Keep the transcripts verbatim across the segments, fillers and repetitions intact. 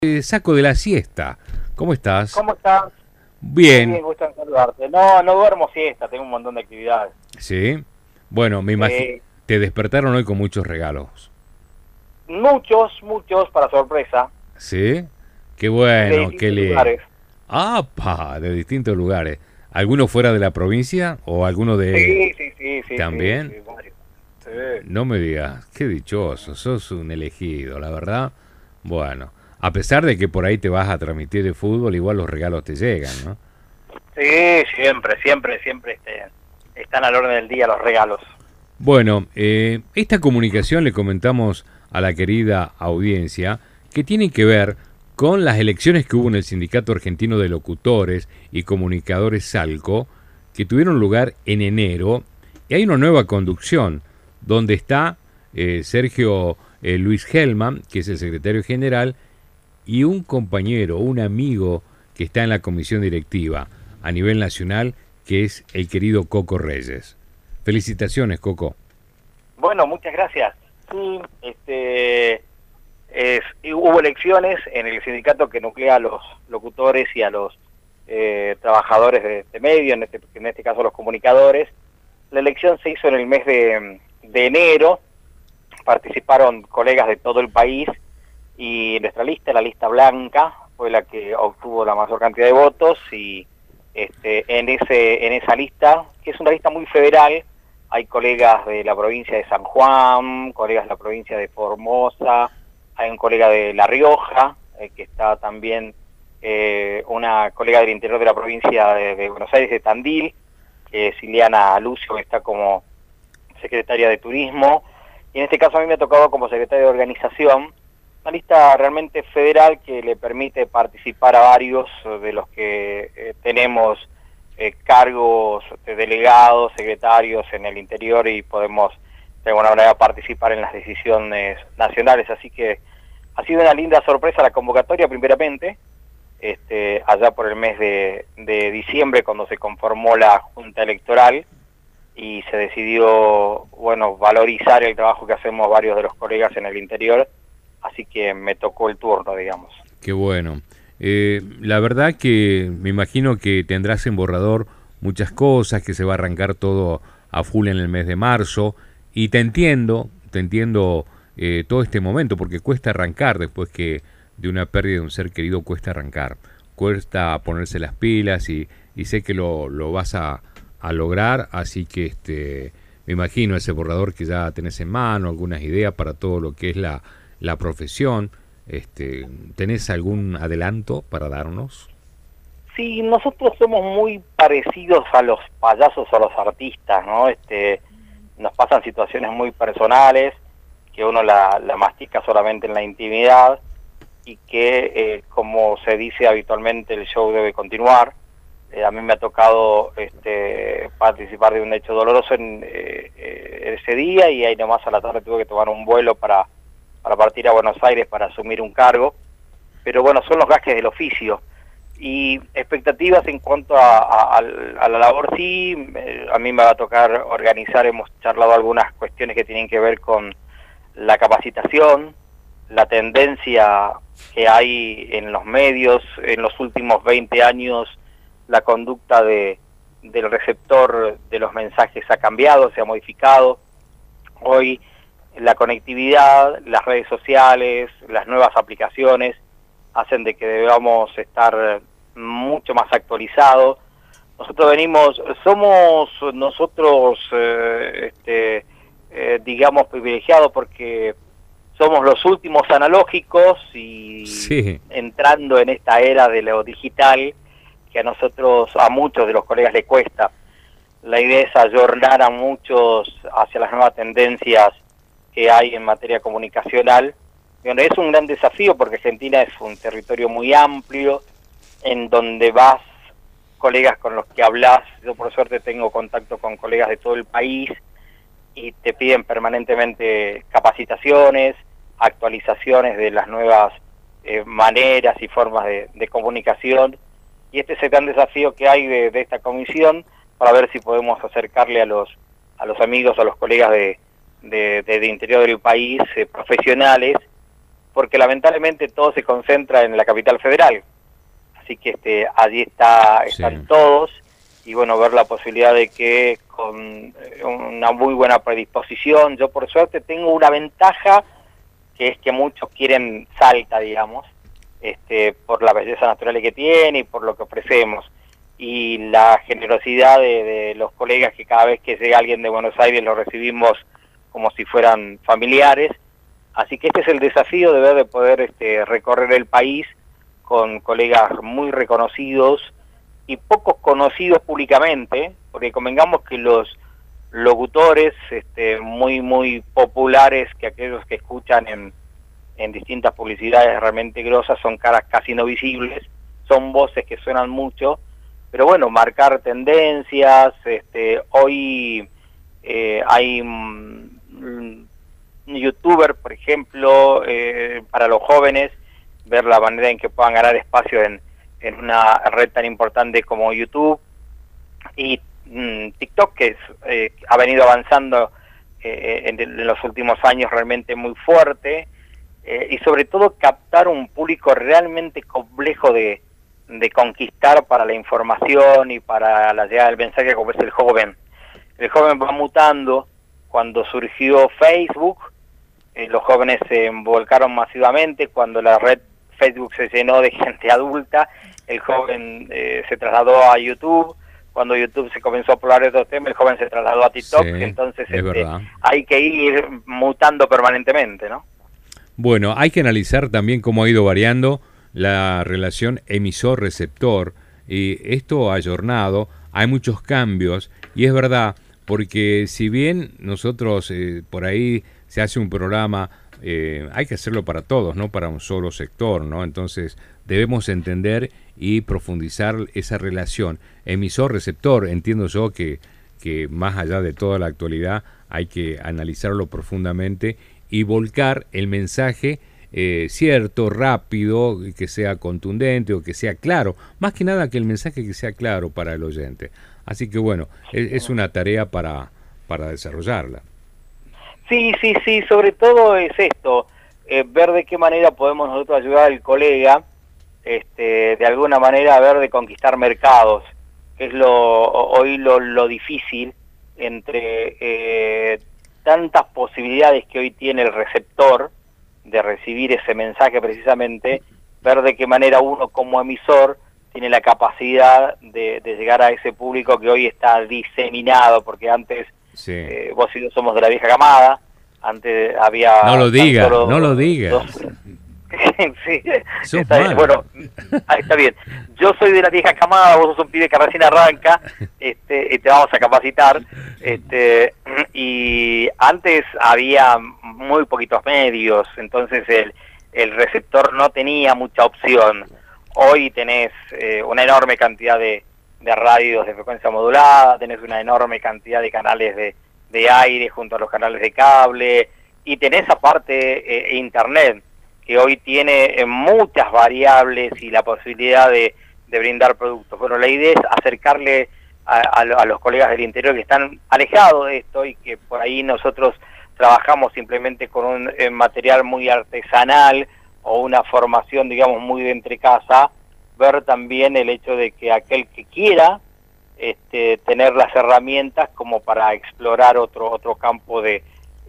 Eh, saco de la siesta. ¿Cómo estás? ¿Cómo estás? Muy Bien. bien, gusto en saludarte. No, no duermo siesta, tengo un montón de actividades. Sí. Bueno, me imagino. Eh, Te despertaron hoy con muchos regalos. muchos, muchos para sorpresa, ¿Sí? Qué y de bueno, qué distintos le. lugares. ¡Apa! De distintos lugares. ¿Alguno fuera de la provincia o alguno de. Sí, sí, sí, sí, sí, También? sí, varios. Sí. No me digas, qué dichoso, sos un elegido, la verdad. Bueno, a pesar de que por ahí te vas a transmitir de fútbol, igual los regalos te llegan, ¿no? Sí, siempre, siempre, siempre este, están al orden del día los regalos. Bueno, eh, esta comunicación le comentamos a la querida audiencia que tiene que ver con las elecciones que hubo en el Sindicato Argentino de Locutores y Comunicadores Salco, que tuvieron lugar en enero, y hay una nueva conducción, donde está eh, Sergio eh, Luis Hellman, que es el secretario general, y un compañero, un amigo que está en la comisión directiva a nivel nacional, que es el querido Coco Reyes. Felicitaciones, Coco. Bueno, muchas gracias. Sí, este, es, y hubo elecciones en el sindicato que nuclea a los locutores y a los eh, trabajadores de, de medio, en este, en este caso los comunicadores. La elección se hizo en el mes de, de enero, participaron colegas de todo el país y nuestra lista, la lista blanca, fue la que obtuvo la mayor cantidad de votos y este, en, ese, en esa lista, que es una lista muy federal, hay colegas de la provincia de San Juan, colegas de la provincia de Formosa, hay un colega de La Rioja, eh, que está también eh, una colega del interior de la provincia de, de Buenos Aires, de Tandil, que es Ileana Lucio, que está como secretaria de Turismo, y en este caso a mí me ha tocado como secretario de Organización, una lista realmente federal que le permite participar a varios de los que eh, tenemos eh, cargos de delegados, secretarios en el interior y podemos de alguna manera participar en las decisiones nacionales. Así que ha sido una linda sorpresa la convocatoria primeramente, este, allá por el mes de, de diciembre cuando se conformó la Junta Electoral y se decidió, bueno, valorizar el trabajo que hacemos varios de los colegas en el interior. Así que me tocó el turno, digamos. Qué bueno. Eh, la verdad que me imagino que tendrás en borrador muchas cosas, que se va a arrancar todo a full en el mes de marzo. Y te entiendo, te entiendo eh, todo este momento, porque cuesta arrancar después que de una pérdida de un ser querido, cuesta arrancar. Cuesta ponerse las pilas y, y sé que lo, lo vas a, a lograr, así que este, me imagino ese borrador que ya tenés en mano, algunas ideas para todo lo que es la la profesión. Este, ¿tenés algún adelanto para darnos? Sí, nosotros somos muy parecidos a los payasos o a los artistas, ¿no? Este, nos pasan situaciones muy personales, que uno la, la mastica solamente en la intimidad, y que, eh, como se dice habitualmente, el show debe continuar. Eh, a mí me ha tocado este, participar de un hecho doloroso en eh, eh, ese día, y ahí nomás a la tarde tuve que tomar un vuelo para para partir a Buenos Aires para asumir un cargo, pero bueno, son los gajes del oficio. Y expectativas en cuanto a, a, a la labor, sí, eh, a mí me va a tocar organizar, hemos charlado algunas cuestiones que tienen que ver con la capacitación, la tendencia que hay en los medios, en los últimos veinte años, la conducta de, del receptor de los mensajes ha cambiado, se ha modificado. Hoy la conectividad, las redes sociales, las nuevas aplicaciones hacen de que debamos estar mucho más actualizados. Nosotros venimos, somos nosotros, eh, este, eh, digamos, privilegiados porque somos los últimos analógicos y sí. entrando en esta era de lo digital que a nosotros, a muchos de los colegas les cuesta. La idea es ayornar a muchos hacia las nuevas tendencias que hay en materia comunicacional. Bueno, es un gran desafío porque Argentina es un territorio muy amplio, en donde vas, colegas con los que hablas, yo por suerte tengo contacto con colegas de todo el país, y te piden permanentemente capacitaciones, actualizaciones de las nuevas eh, maneras y formas de, de comunicación, y este es el gran desafío que hay de, de esta comisión, para ver si podemos acercarle a los, a los amigos, a los colegas de De, de, de interior del país, eh, profesionales, porque lamentablemente todo se concentra en la capital federal. Así que este, allí está, están sí. todos, y bueno, ver la posibilidad de que con una muy buena predisposición, yo por suerte tengo una ventaja, que es que muchos quieren Salta, digamos, este, por la belleza natural que tiene y por lo que ofrecemos, y la generosidad de, de los colegas, que cada vez que llega alguien de Buenos Aires lo recibimos como si fueran familiares. Así que este es el desafío, de ver de poder este, recorrer el país con colegas muy reconocidos y pocos conocidos públicamente, porque convengamos que los locutores este, muy muy populares, que aquellos que escuchan en, en distintas publicidades realmente grosas, son caras casi no visibles, son voces que suenan mucho, pero bueno, marcar tendencias. Este, hoy eh, hay un youtuber, por ejemplo, eh, para los jóvenes, ver la manera en que puedan ganar espacio en, en una red tan importante como YouTube, y mmm, TikTok, que es, eh, ha venido avanzando eh, en, en los últimos años realmente muy fuerte, eh, y sobre todo captar un público realmente complejo de, de conquistar para la información y para la llegada del mensaje, como es el joven. El joven va mutando. Cuando surgió Facebook, eh, los jóvenes se volcaron masivamente. Cuando la red Facebook se llenó de gente adulta, el joven eh, se trasladó a YouTube. Cuando YouTube se comenzó a poblar otros temas, el joven se trasladó a TikTok. Sí, entonces este, hay que ir mutando permanentemente, ¿no? Bueno, hay que analizar también cómo ha ido variando la relación emisor-receptor, y esto ayornado, hay muchos cambios, y es verdad, porque si bien nosotros eh, por ahí se hace un programa, eh, hay que hacerlo para todos, no para un solo sector, ¿no? Entonces debemos entender y profundizar esa relación emisor-receptor. Entiendo yo que, que más allá de toda la actualidad hay que analizarlo profundamente y volcar el mensaje eh, cierto, rápido, que sea contundente o que sea claro, más que nada que el mensaje que sea claro para el oyente. Así que bueno, es, es una tarea para, para desarrollarla. Sí, sí, sí, sobre todo es esto, eh, ver de qué manera podemos nosotros ayudar al colega, este, de alguna manera, a ver de conquistar mercados, que es lo hoy lo, lo difícil entre eh, tantas posibilidades que hoy tiene el receptor de recibir ese mensaje precisamente, ver de qué manera uno como emisor tiene la capacidad de, de llegar a ese público que hoy está diseminado, porque antes, sí. eh, vos y yo somos de la vieja camada, antes había... No lo digas, no lo digas. Dos... sí, está bien. Bueno, ahí está bien. Yo soy de la vieja camada, vos sos un pibe que recién arranca, este, y te vamos a capacitar, este, y antes había muy poquitos medios, entonces el, el receptor no tenía mucha opción. Hoy tenés eh, una enorme cantidad de, de radios de frecuencia modulada, tenés una enorme cantidad de canales de, de aire junto a los canales de cable, y tenés aparte eh, internet, que hoy tiene eh, muchas variables y la posibilidad de, de brindar productos. Bueno, la idea es acercarle a, a, a los colegas del interior que están alejados de esto, y que por ahí nosotros trabajamos simplemente con un eh, material muy artesanal, o una formación, digamos, muy de entre casa, ver también el hecho de que aquel que quiera este, tener las herramientas como para explorar otro otro campo de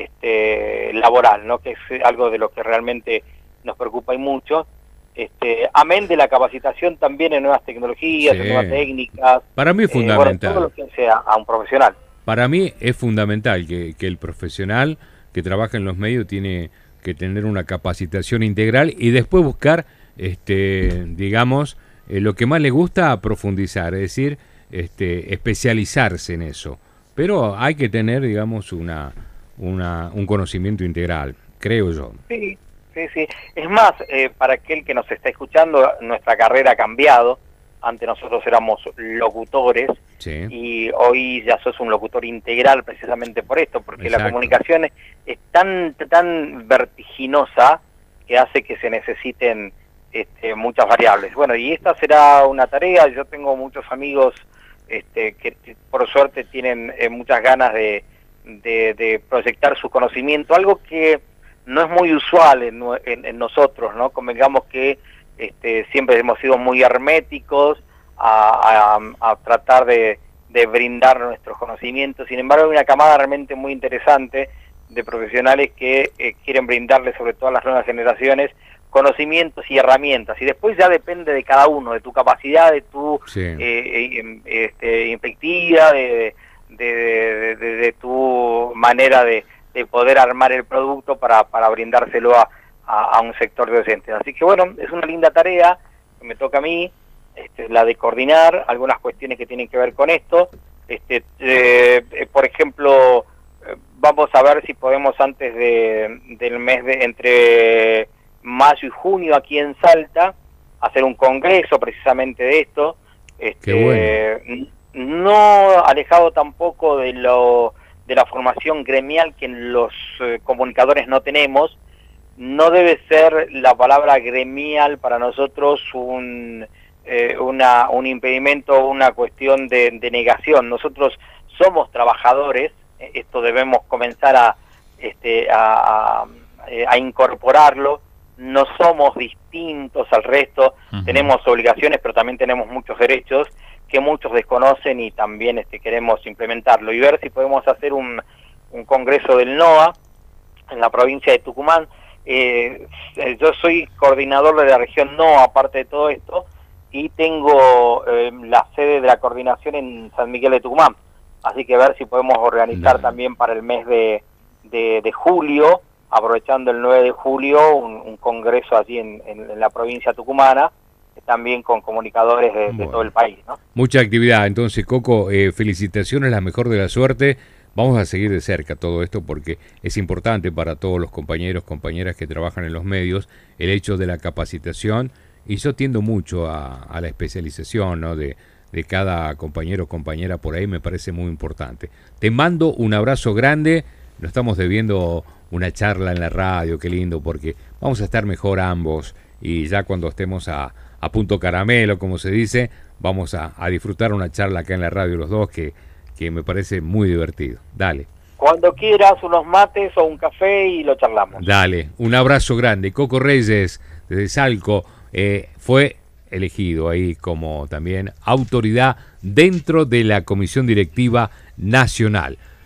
este laboral, ¿no? Que es algo de lo que realmente nos preocupa y mucho, este, amén de la capacitación también en nuevas tecnologías, sí. en nuevas técnicas. Para mí es fundamental. Eh, bueno, todo lo que sea a un profesional. Para mí es fundamental que, que el profesional que trabaja en los medios tiene que tener una capacitación integral y después buscar, este, digamos, eh, lo que más le gusta, profundizar, es decir, este, especializarse en eso. Pero hay que tener, digamos, una, una, un conocimiento integral, creo yo. Sí, sí, sí. Es más, eh, para aquel que nos está escuchando, nuestra carrera ha cambiado. Antes nosotros éramos locutores, sí. y hoy ya sos un locutor integral precisamente por esto, porque Exacto. la comunicación es, es tan tan vertiginosa que hace que se necesiten este, muchas variables. Bueno, y esta será una tarea. Yo tengo muchos amigos este, que por suerte tienen eh, muchas ganas de, de, de proyectar su conocimiento, algo que no es muy usual en, en, en nosotros, ¿no? Convengamos que este, siempre hemos sido muy herméticos a, a, a tratar de, de brindar nuestros conocimientos. Sin embargo, hay una camada realmente muy interesante de profesionales que eh, quieren brindarle, sobre todo a las nuevas generaciones, conocimientos y herramientas, y después ya depende de cada uno, de tu capacidad, de tu Sí. eh, este, infectiva, de, de, de, de, de tu manera de, de poder armar el producto para, para brindárselo a, a, a un sector de docentes. Así que bueno, es una linda tarea que me toca a mí, este, la de coordinar algunas cuestiones que tienen que ver con esto. Este, eh, por ejemplo, vamos a ver si podemos antes de, del mes de entre mayo y junio aquí en Salta hacer un congreso precisamente de esto, este, Qué bueno. no alejado tampoco de lo de la formación gremial que los eh, comunicadores no tenemos. No debe ser la palabra gremial para nosotros un eh, una un impedimento, una cuestión de, de negación. Nosotros somos trabajadores, esto debemos comenzar a este a, a, a incorporarlo. No somos distintos al resto, uh-huh. Tenemos obligaciones, pero también tenemos muchos derechos que muchos desconocen y también este, queremos implementarlo y ver si podemos hacer un, un congreso del NOA en la provincia de Tucumán. Eh, yo soy coordinador de la región NOA, aparte de todo esto, y tengo eh, la sede de la coordinación en San Miguel de Tucumán, así que ver si podemos organizar no. también para el mes de, de, de julio, aprovechando el nueve de julio, un, un congreso allí en, en, en la provincia tucumana, también con comunicadores de, bueno. de todo el país, ¿no? Mucha actividad. Entonces, Coco, eh, felicitaciones, la mejor de la suerte. Vamos a seguir de cerca todo esto porque es importante para todos los compañeros, compañeras que trabajan en los medios, el hecho de la capacitación, y yo tiendo mucho a, a la especialización, ¿no? de, de cada compañero o compañera por ahí, me parece muy importante. Te mando un abrazo grande, nos estamos debiendo una charla en la radio, qué lindo, porque vamos a estar mejor ambos y ya cuando estemos a, a punto caramelo, como se dice, vamos a, a disfrutar una charla acá en la radio los dos que, que me parece muy divertido. Dale. Cuando quieras unos mates o un café y lo charlamos. Dale, un abrazo grande. Coco Reyes, desde Salco, eh, fue elegido ahí como también autoridad dentro de la Comisión Directiva Nacional.